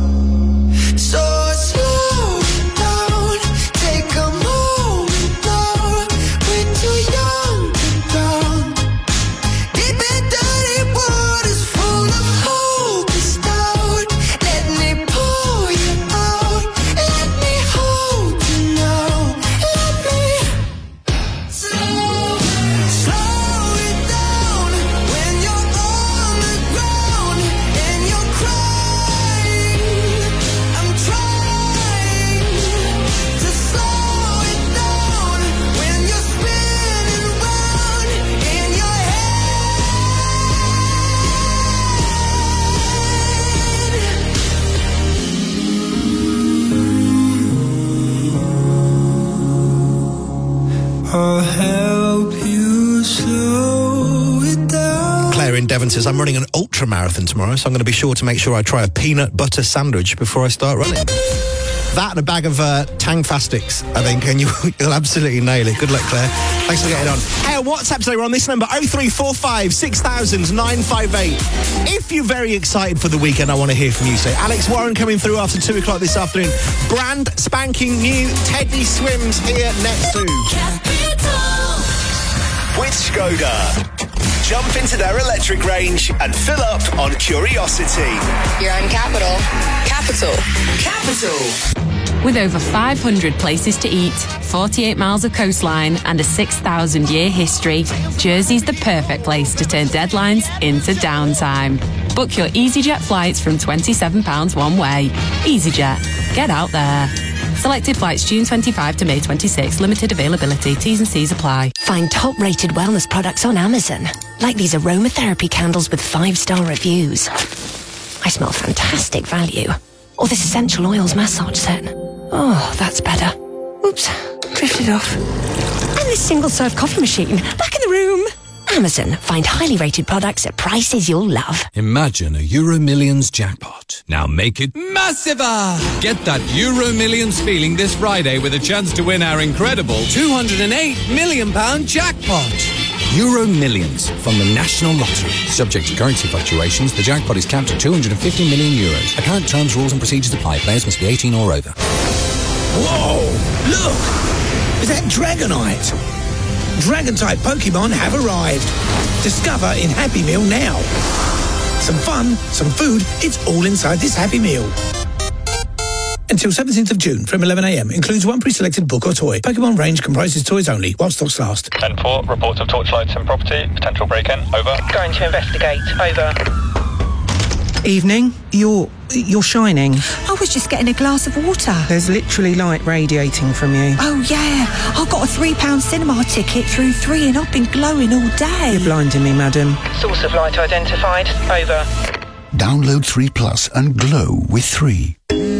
So slow down, take a moment now. We're too young to drown. Deep and dirty waters full of hope is down. Let me pull you out, let me hold you now, let me slow it down. When you're on the ground and you're crying, I'm trying to slow it down. When you're spinning round in your head, I'll help you slow it down.
Claire in Devon says, I'm running an ultra marathon tomorrow, so I'm going to be sure to make sure I try a peanut butter sandwich before I start running. That and a bag of Tang Fastics, I think, and you'll absolutely nail it. Good luck, Claire. Thanks for getting on. Hey, on WhatsApp today, we're on this number, 0345 6000 958. If you're very excited for the weekend, I want to hear from you. So Alex Warren coming through after 2 o'clock this afternoon. Brand spanking new Teddy Swims here next to
With Skoda. Jump into their electric range and fill up on Curiosity.
You're on Capital. Capital.
Capital.
With over 500 places to eat, 48 miles of coastline and a 6,000-year history, Jersey's the perfect place to turn deadlines into downtime. Book your EasyJet flights from £27 one way. EasyJet. Get out there. Selected flights June 25 to May 26. Limited availability. T's and C's apply.
Find top-rated wellness products on Amazon, like these aromatherapy candles with 5-star reviews. I smell fantastic value. Or this essential oils massage set. Oh, that's better. Oops, drifted off. And this single-serve coffee machine, back in the room. Amazon. Find highly rated products at prices you'll love.
Imagine a Euro Millions jackpot. Now make it massiver! Get that Euro Millions feeling this Friday with a chance to win our incredible £208 million jackpot. Euro Millions from the National Lottery. Subject to currency fluctuations, the jackpot is capped at €250 million. Account terms, rules and procedures apply. Players must be 18 or over.
Whoa! Look! Is that Dragonite? Dragon-type Pokemon have arrived. Discover in Happy Meal now. Some fun, some food, it's all inside this Happy Meal. Until 17th of June from 11 a.m. Includes one pre-selected book or toy. Pokemon range comprises toys only, while stocks last.
10-4, reports of torchlights in property, potential break-in, over.
Going to investigate, over.
Evening, you're shining.
I was just getting a glass of water.
There's literally light radiating from you.
Oh yeah, I got a £3 cinema ticket through 3 and I've been glowing all day.
You're blinding me, madam.
Source of light identified, over.
Download 3 Plus and glow with 3.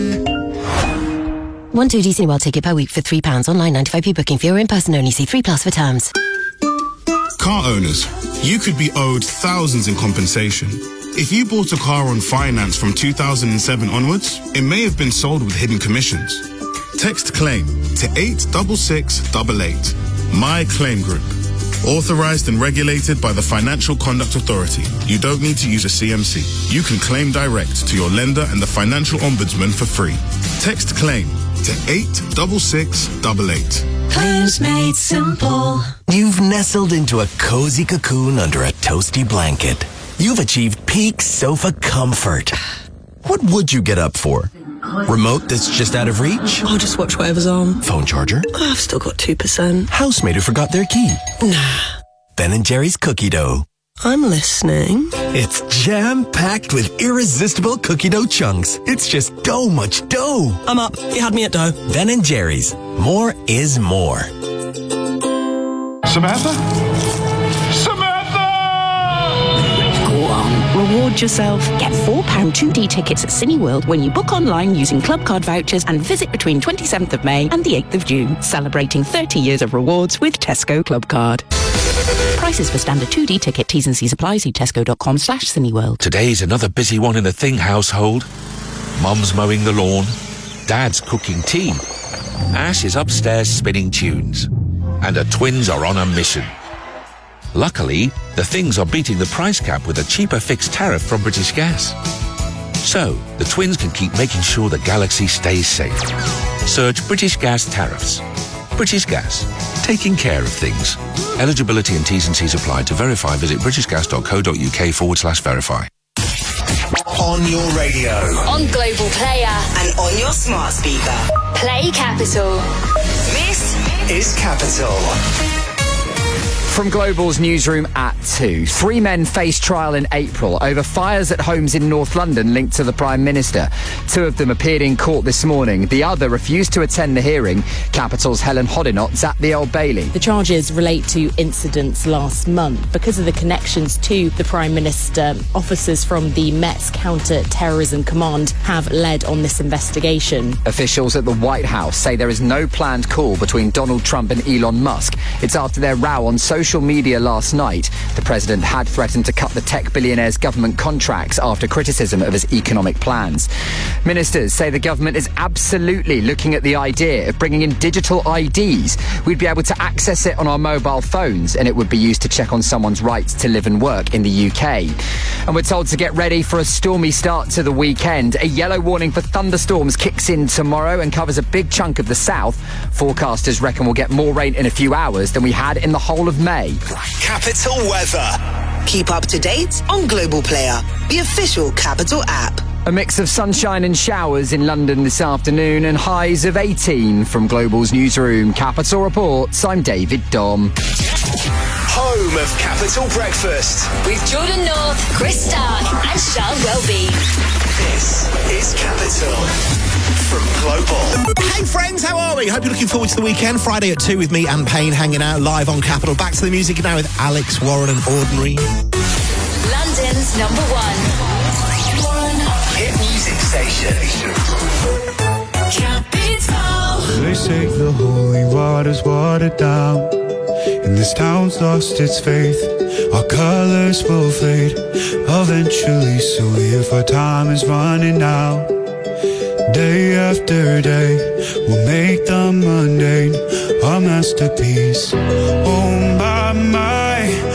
1 2D Cineworld ticket per week for £3. Online 95p booking fee or in person only. See 3 Plus for terms.
Car owners, you could be owed thousands in compensation. If you bought a car on finance from 2007 onwards, it may have been sold with hidden commissions. Text CLAIM to 86688. My Claim Group. Authorized and regulated by the Financial Conduct Authority. You don't need to use a CMC. You can claim direct to your lender and the Financial Ombudsman for free. Text CLAIM to 86688.
Claims made simple.
You've nestled into a cozy cocoon under a toasty blanket. You've achieved peak sofa comfort. What would you get up for? Remote that's just out of reach?
I'll just watch whatever's on.
Phone charger?
I've still got 2%.
Housemate who forgot their key?
Nah.
Ben & Jerry's cookie dough.
I'm listening.
It's jam-packed with irresistible cookie dough chunks. It's just dough much dough.
I'm up. You had me at dough.
Ben & Jerry's. More is more.
Samantha?
Go on, reward yourself. Get £4 2D tickets at Cineworld when you book online using club card vouchers and visit between 27th of May and the 8th of June, celebrating 30 years of rewards with Tesco Club Card. Prices for standard 2D ticket, T's and C's apply. See tesco.com/Cineworld.
Today's another busy one in the Thing household. Mum's mowing the lawn. Dad's cooking tea. Ash is upstairs spinning tunes. And the twins are on a mission. Luckily, the Things are beating the price cap with a cheaper fixed tariff from British Gas. So, the twins can keep making sure the galaxy stays safe. Search British Gas tariffs. British Gas. Taking care of things. Eligibility and T's and C's apply. To verify, visit britishgas.co.uk/verify.
On your radio.
On Global Player.
And on your smart speaker.
Play Capital. This
is Capital.
From Global's newsroom at 2. 3 men face trial in April over fires at homes in North London linked to the Prime Minister. 2 of them appeared in court this morning. The other refused to attend the hearing. Capital's Helen Hodinot's at the Old Bailey.
The charges relate to incidents last month. Because of the connections to the Prime Minister, officers from the Met's Counter-Terrorism Command have led on this investigation.
Officials at the White House say there is no planned call between Donald Trump and Elon Musk. It's after their row on social media last night. The president had threatened to cut the tech billionaire's government contracts after criticism of his economic plans. Ministers say the government is absolutely looking at the idea of bringing in digital IDs. We'd be able to access it on our mobile phones and it would be used to check on someone's rights to live and work in the UK. And we're told to get ready for a stormy start to the weekend. A yellow warning for thunderstorms kicks in tomorrow and covers a big chunk of the south. Forecasters reckon we'll get more rain in a few hours than we had in the whole of May.
Capital Weather. Keep up to date on Global Player, the official Capital app.
A mix of sunshine and showers in London this afternoon and highs of 18 from Global's newsroom. Capital Reports, I'm David Dom.
Home of Capital Breakfast.
with Jordan North, Chris Stark and Charles Welby.
This is Capital from Global.
Hey friends, how are we? Hope you're looking forward to the weekend. Friday at 2 with me and Payne hanging out live on Capital. Back to the music now with Alex Warren and Ordinary.
London's number one
hit music station.
Capital.
They say the holy water's watered down, and this town's lost its faith. Our colors will fade eventually, so if our time is running out, day after day, we'll make the mundane our masterpiece. Oh my, my,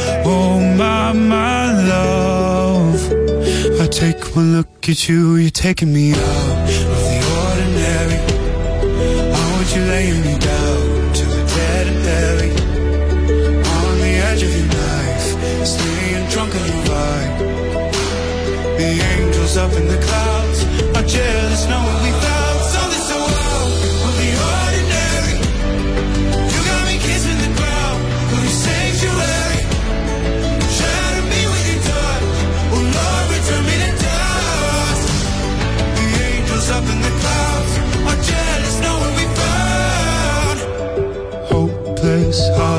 take one look at you, you're taking me out of the ordinary. How would you lay me down to the dead and buried? On the edge of your knife, staying drunk on your vibe. The angels up in the clouds are jealous knowing we found something so wild of the ordinary. You got me kissing the ground, will you sanctuary? Shatter me with your touch, oh Lord, return me to dust. The angels up in the clouds are jealous knowing we found hopeless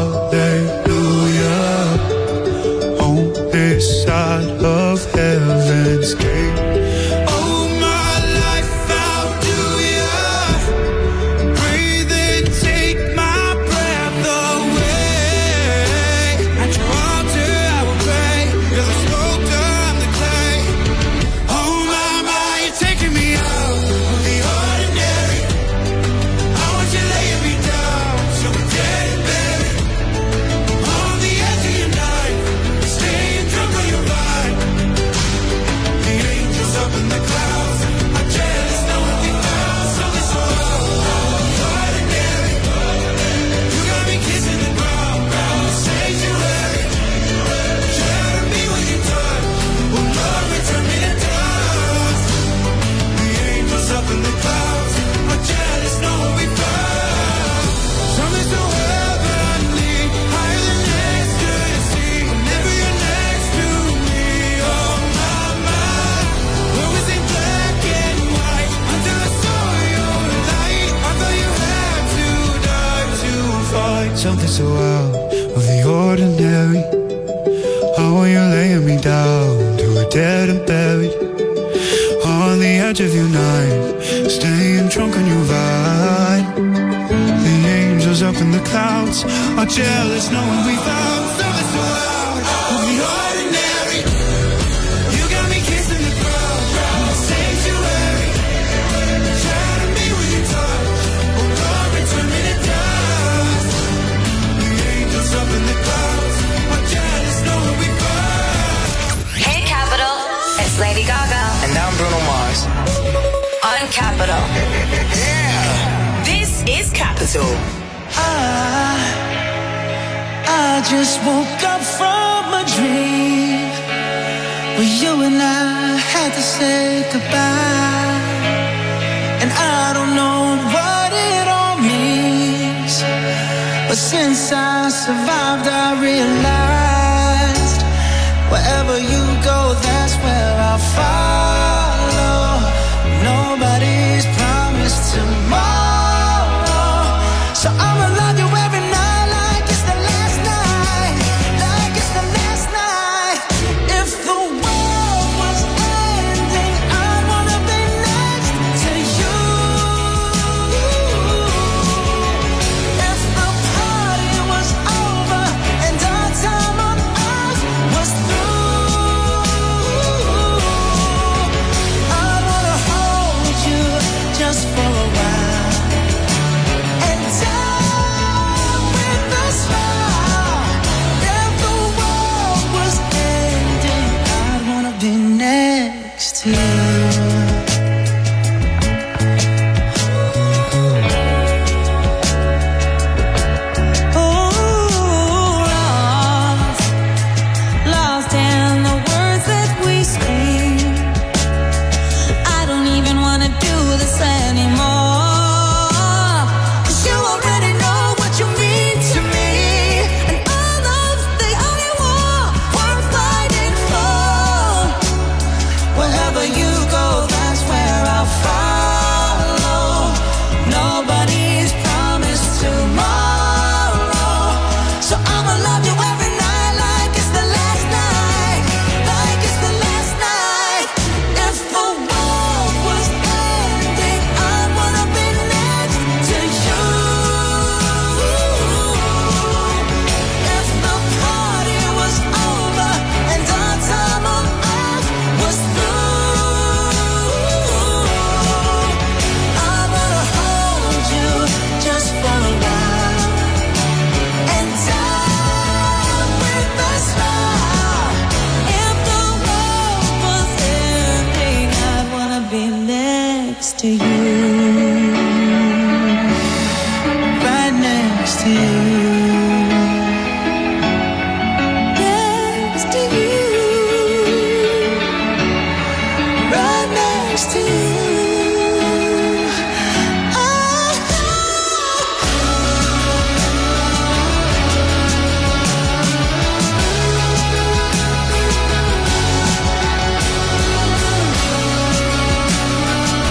hallelujah on this side of heaven's gate. Oh, my life, how do ya? Breathe and take my breath away. At your altar I will pray. You're the sculptor, I'm the clay. Oh, my, you're taking me out of the ordinary. I want you laying me down so we're dead and buried. On the edge of your knife, staying drunk on your vine. The angels up in the clouds are jealous knowing we found something so ordinary. You got me kissing the ground, sanctuary. Shatter me with your touch, oh Lord, return me to dust. The angels up in the clouds are jealous knowing we found something so heavenly, higher than ecstasy. Whenever you're next to me, oh my. What was in black and white until I saw your light? I thought you had to die to fight something so out of the ordinary. How are you laying me down to a dead and buried? On the edge of your night, staying drunk on your vine. The angels up in the clouds are jealous knowing we found something so out of the ordinary. You got me kissing the ground, sanctuary. Shatter me with your touch, oh Lord, return me to dust. The angels up in the clouds are jealous knowing we found.
Hey, Capital. It's Lady Gaga
And now I'm Bruno Mars.
on Capital.
This is Capital.
I just woke up from a dream where you and I had to say goodbye. And I don't know what it all means, but since I survived I realized wherever you go, that's where I'll find